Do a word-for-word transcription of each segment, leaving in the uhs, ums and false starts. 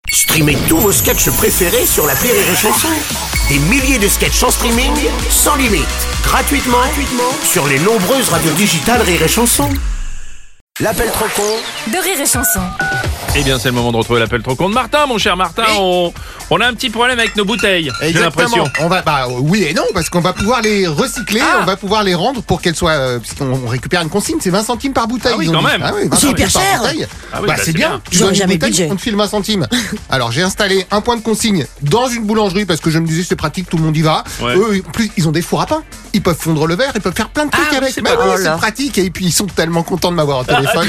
Streamez tous vos sketchs préférés sur l'appli Rire et Chanson. Des milliers de sketchs en streaming, sans limite, gratuitement, gratuitement sur les nombreuses radios digitales Rire et Chanson. L'appel trop con de Rire et Chanson. Eh bien, c'est le moment de retrouver l'appel trop con de Martin, mon cher Martin. Oui. On, on a un petit problème avec nos bouteilles. J'ai l'impression. On va, bah oui et non, parce qu'on va pouvoir les recycler, Ah. on va pouvoir les rendre pour qu'elles soient, euh, puisqu'on on récupère une consigne, c'est vingt centimes par bouteille. Ah oui, ils ont quand dit. même. Ah oui, vingt C'est hyper centimes par cher. bouteille. Ah oui, bah, bah, c'est c'est bien. bien. Tu J'aurais donnes une jamais le bouteille, budget. on te file vingt centimes. Alors j'ai installé un point de consigne dans une boulangerie parce que je me disais c'est pratique, tout le monde y va. Ouais. Eux, en plus, ils ont des fours à pain. Ils peuvent fondre le verre, ils peuvent faire plein de trucs Ah, avec. c'est Bah pas- oui, oh c'est là. pratique et puis ils sont tellement contents de m'avoir au téléphone.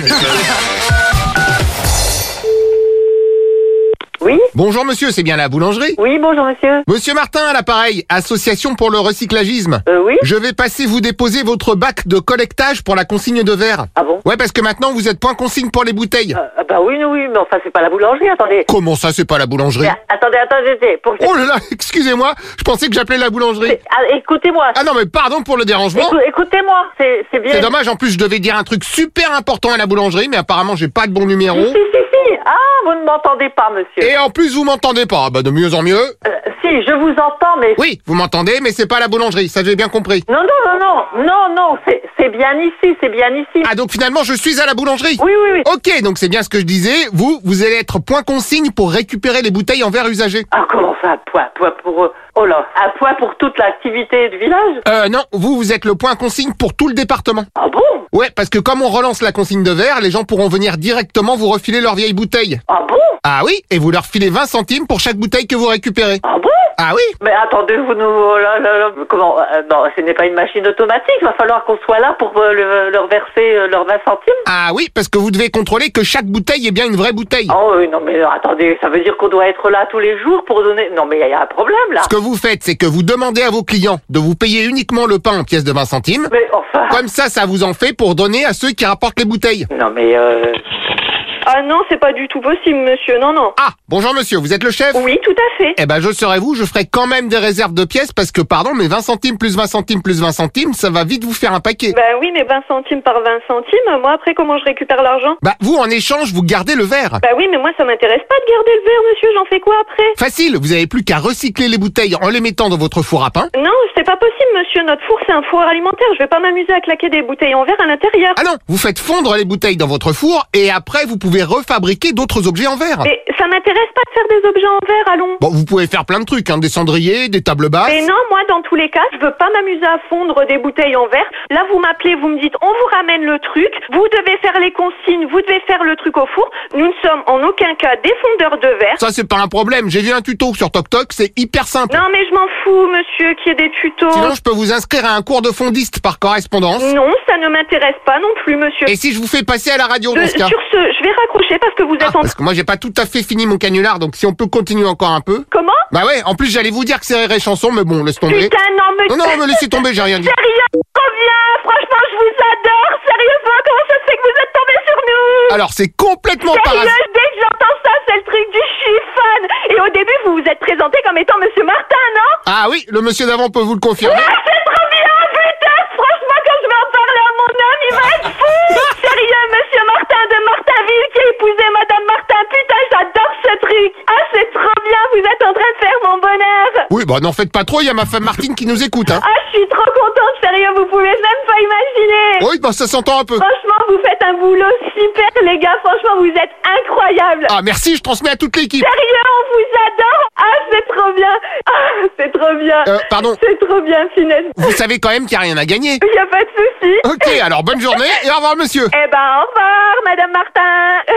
Oui, Bonjour monsieur, c'est bien la boulangerie? oui, bonjour monsieur. Monsieur Martin à l'appareil, association pour le recyclagisme. Euh, oui. Je vais passer vous déposer votre bac de collectage pour la consigne de verre. Ah bon? Ouais, parce que maintenant vous êtes point consigne pour les bouteilles. Euh, ah bah oui, oui, oui, mais enfin c'est pas la boulangerie, attendez. Comment ça, c'est pas la boulangerie? Mais, attendez, attendez, attendez, pour que... Oh là là, excusez-moi, je pensais que j'appelais la boulangerie. Ah, écoutez-moi. Ah non, mais pardon pour le dérangement. Écou- Écoutez-moi, c'est c'est bien. C'est dommage, en plus je devais dire un truc super important à la boulangerie, mais apparemment j'ai pas de bon numéro. Si, si, si. Ah, vous ne m'entendez pas, monsieur. Et en plus vous m'entendez pas, bah de mieux en mieux. Euh, si, je vous entends, mais... Oui, vous m'entendez, mais c'est pas la boulangerie, ça j'ai bien compris. Non, non, non, non, non, non, c'est c'est bien ici, c'est bien ici. Ah donc finalement je suis à la boulangerie. Oui, oui, oui. Ok, donc c'est bien ce que je disais, vous, vous allez être point consigne pour récupérer les bouteilles en verre usagé. Ah, comment ça, point, point pour... euh, Oh là, un point pour toute l'activité du village? Euh non, vous, vous êtes le point consigne pour tout le département. Ah bon? Ouais, parce que comme on relance la consigne de verre, les gens pourront venir directement vous refiler leurs vieilles bouteilles. Ah bon? Ah oui, et vous leur filez vingt centimes pour chaque bouteille que vous récupérez. Ah bon? Ah oui? Mais attendez, vous nous... oh là, là, là, comment... euh, non, ce n'est pas une machine automatique, va falloir qu'on soit là pour euh, le- leur verser euh, leurs vingt centimes. Ah oui, parce que vous devez contrôler que chaque bouteille est bien une vraie bouteille. Oh oui, non mais euh, attendez, ça veut dire qu'on doit être là tous les jours pour donner... Non mais il y, a un problème là. Ce que vous faites, c'est que vous demandez à vos clients de vous payer uniquement le pain en pièces de vingt centimes. Mais enfin... Comme ça, ça vous en fait pour donner à ceux qui rapportent les bouteilles. Non mais euh... Ah non, c'est pas du tout possible, monsieur. Non, non. Ah, bonjour monsieur, vous êtes le chef? Oui, tout à fait. Eh ben, je serai vous, je ferai quand même des réserves de pièces parce que, pardon, mais vingt centimes plus vingt centimes plus vingt centimes, ça va vite vous faire un paquet. Bah oui, mais vingt centimes par vingt centimes, moi après, comment je récupère l'argent? Bah, vous, en échange, vous gardez le verre. Bah oui, mais moi ça m'intéresse pas de garder le verre, monsieur. J'en fais quoi après? Facile, vous avez plus qu'à recycler les bouteilles en les mettant dans votre four à pain. Non, c'est pas possible, monsieur. Notre four, c'est un four alimentaire. Je vais pas m'amuser à claquer des bouteilles en verre à l'intérieur. Ah non, vous faites fondre les bouteilles dans votre four et après, vous pouvez refabriquer d'autres objets en verre. Mais ça m'intéresse pas de faire des objets en verre, allons. Bon, vous pouvez faire plein de trucs, hein, des cendriers, des tables basses. Mais non, moi, dans tous les cas, je veux pas m'amuser à fondre des bouteilles en verre. Là, vous m'appelez, vous me dites, on vous ramène le truc, vous devez faire les consignes, vous devez faire le truc au four. Nous ne sommes en aucun cas des fondeurs de verre. Ça, c'est pas un problème. J'ai vu un tuto sur TokTok, c'est hyper simple. Non, mais je m'en fous, monsieur, qu'il y ait des tutos. Sinon, je peux vous inscrire à un cours de fondiste par correspondance. Non, ça ne m'intéresse pas non plus, monsieur. Et si je vous fais passer à la radio De- dans ce cas? sur ce, je vais raccrocher parce que vous êtes Ah, en... parce que moi, j'ai pas tout à fait fini mon canular, donc si on peut continuer encore un peu. Comment? Bah ouais, en plus, j'allais vous dire que c'est Rire et Chanson, mais bon, laisse tomber. Putain, non, mais... Non, non, me laissez tomber, j'ai rien dit. Sérieux, trop bien. Franchement, je vous adore. Sérieusement, comment ça se fait que vous êtes tombé sur nous? Alors, c'est complètement par Sérieux, hasard. dès que j'entends ça, c'est le truc du je suis fan. Et au début, vous vous êtes présenté comme étant Monsieur Martin, non? Ah oui, le monsieur d'avant peut vous le confirmer. Ah, c'est trop bien, putain. Franchement, quand je vais en parler à mon homme, il va être fou. Sérieux, Monsieur Martin de Martinville qui a épousé Madame Martin. Putain, j'adore ce truc. Ah, c'est trop bien. Vous êtes en train de faire mon bonheur. Oui, bah n'en faites pas trop, il y a ma femme Martine qui nous écoute, hein. Ah, je suis trop contente. Sérieux, vous pouvez même pas imaginer. Oui, bah ça s'entend un peu. Franchement, vous faites un boulot super, les gars. Franchement, vous êtes incroyables. Ah, merci, je transmets à toute l'équipe. Sérieux, on vous adore. Ah, c'est trop bien. Ah, c'est trop bien. Euh, pardon. C'est trop bien, finesse. Vous savez quand même qu'il n'y a rien à gagner. Il y a pas de souci. Ok, alors bonne journée et au revoir, monsieur. Eh ben, au revoir, Madame Martin.